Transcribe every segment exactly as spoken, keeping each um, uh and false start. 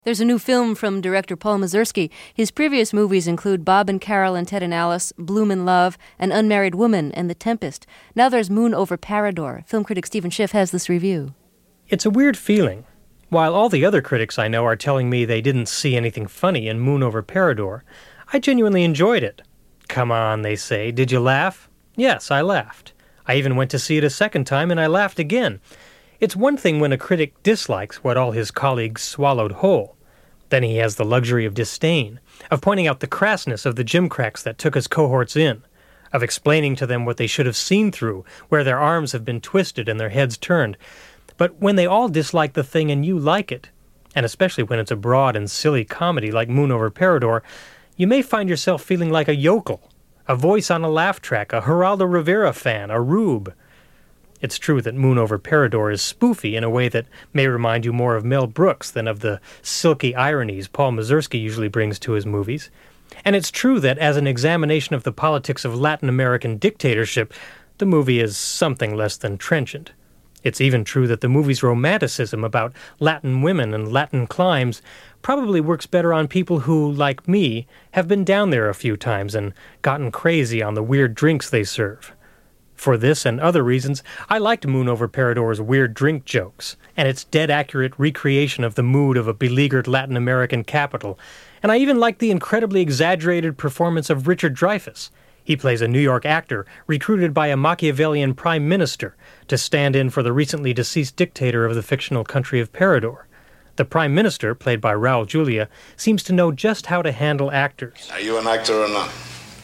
There's a new film from director Paul Mazursky. His previous movies include Bob and Carol and Ted and Alice, Bloom in Love, An Unmarried Woman, and The Tempest. Now there's Moon over Parador. Film critic Stephen Schiff has this review. It's a weird feeling. While all the other critics I know are telling me they didn't see anything funny in Moon over Parador, I genuinely enjoyed it. Come on, they say. Did you laugh? Yes, I laughed. I even went to see it a second time, and I laughed again. It's one thing when a critic dislikes what all his colleagues swallowed whole. Then he has the luxury of disdain, of pointing out the crassness of the gimcracks that took his cohorts in, of explaining to them what they should have seen through, where their arms have been twisted and their heads turned. But when they all dislike the thing and you like it, and especially when it's a broad and silly comedy like Moon over Parador, you may find yourself feeling like a yokel, a voice on a laugh track, a Geraldo Rivera fan, a rube. It's true that Moon over Parador is spoofy in a way that may remind you more of Mel Brooks than of the silky ironies Paul Mazursky usually brings to his movies. And it's true that as an examination of the politics of Latin American dictatorship, the movie is something less than trenchant. It's even true that the movie's romanticism about Latin women and Latin climes probably works better on people who, like me, have been down there a few times and gotten crazy on the weird drinks they serve. For this and other reasons, I liked Moon over Parador's weird drink jokes, and its dead-accurate recreation of the mood of a beleaguered Latin American capital, and I even liked the incredibly exaggerated performance of Richard Dreyfuss. He plays a New York actor recruited by a Machiavellian prime minister to stand in for the recently deceased dictator of the fictional country of Parador. The prime minister, played by Raul Julia, seems to know just how to handle actors. Are you an actor or not?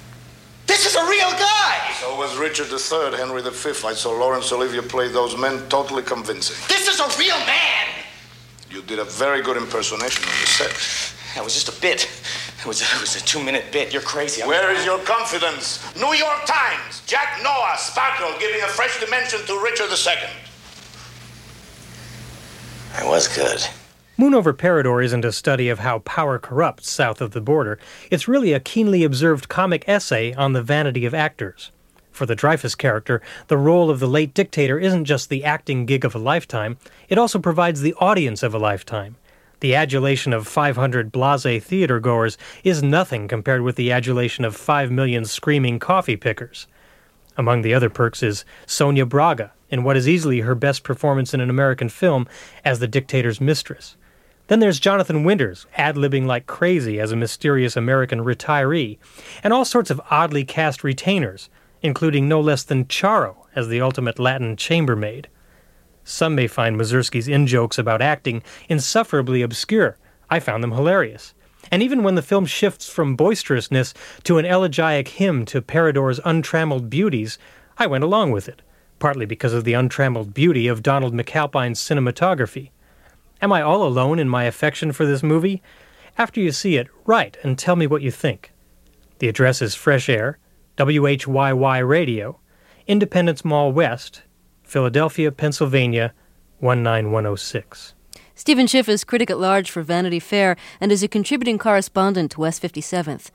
This is a real guy! So was Richard the Third, Henry the Fifth. I saw Laurence Olivier play those men totally convincing. This is a real man! You did a very good impersonation on the set. That was just a bit. It was, it was a two-minute bit. You're crazy. I'm Where is your confidence? New York Times, Jack Noah, Sparkle, giving a fresh dimension to Richard the Second. I was good. Moon over Parador isn't a study of how power corrupts south of the border. It's really a keenly observed comic essay on the vanity of actors. For the Dreyfuss character, the role of the late dictator isn't just the acting gig of a lifetime, it also provides the audience of a lifetime. The adulation of five hundred blasé theater-goers is nothing compared with the adulation of five million screaming coffee pickers. Among the other perks is Sonia Braga, in what is easily her best performance in an American film as the dictator's mistress. Then there's Jonathan Winters, ad-libbing like crazy as a mysterious American retiree, and all sorts of oddly cast retainers, including no less than Charo as the ultimate Latin chambermaid. Some may find Mazursky's in-jokes about acting insufferably obscure. I found them hilarious. And even when the film shifts from boisterousness to an elegiac hymn to Parador's untrammeled beauties, I went along with it, partly because of the untrammeled beauty of Donald McAlpine's cinematography. Am I all alone in my affection for this movie? After you see it, write and tell me what you think. The address is Fresh Air, W H Y Y Radio, Independence Mall West, Philadelphia, Pennsylvania, one nine one oh six. Stephen Schiff is critic at large for Vanity Fair and is a contributing correspondent to West fifty-seventh.